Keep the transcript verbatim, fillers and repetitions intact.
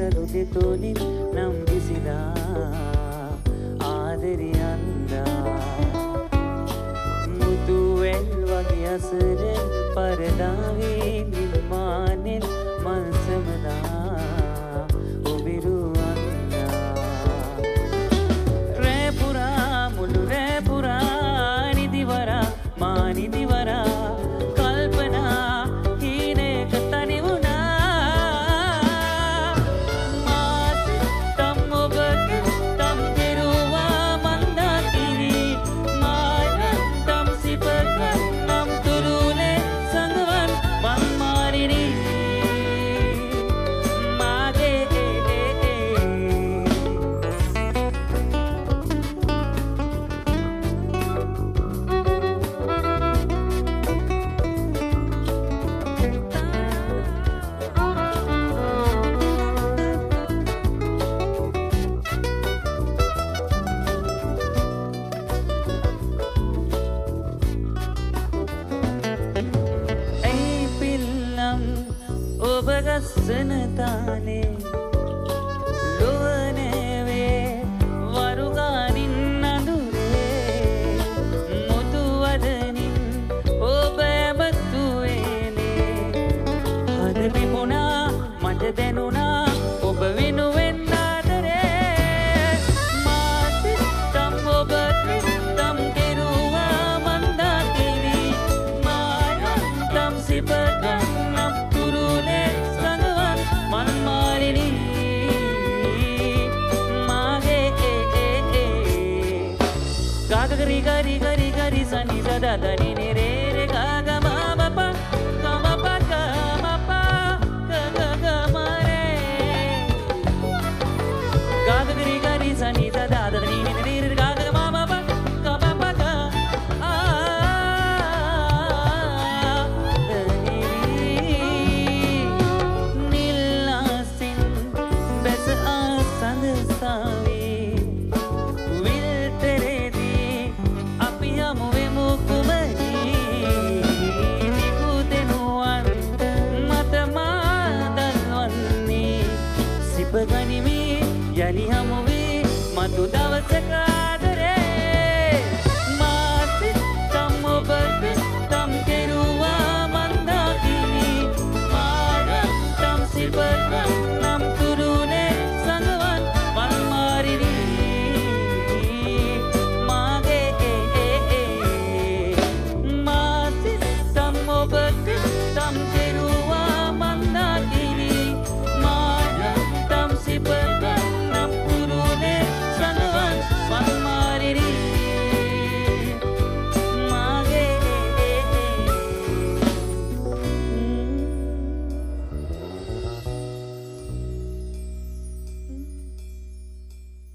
සරු දෙතොලින් නම් විසිලා ආදරියන්දා මුතු වෙල් වගේ අසරෙන් පරදාවේ නිර්මාණෙන් මල් සමදා ඔබිරුවන්දා රෑ පුරා මුළු රෑ පුරා නිදිවරා මා නිදිවරා කල්පනා හීනයක තනි වුණා මාත් තම් ඔබගේ තම් කෙරුවා මන්දා කිරි මාත් තම් සිපකන් නම් තුරුලේ සංගවන් මං මාරිනි මාගේ ඔබ ගස්සන තාලේ ලොවනැවේ වරුගානින් අඳුරේ මුතු වදනින් ඔබ ඇමතුවේලේ හද පිපුණා මට දැනුණා ඔබ වෙනුවෙන් ආදරේ මාත් තම් ඔබගේ තම් කෙරුවා මන්දා කිරි මාත් තම් සිපකන් gari gari gari gari sani sada dani ni re re ga ga ma ma pa ga ma pa ga ma pa ga ga ga ma re ga ga gari gari sani sada dani ni re re ga ga ma ma pa ga ma pa ga a dani nilasin bes asand savi Gani mi yali hamu vi matu dawasaka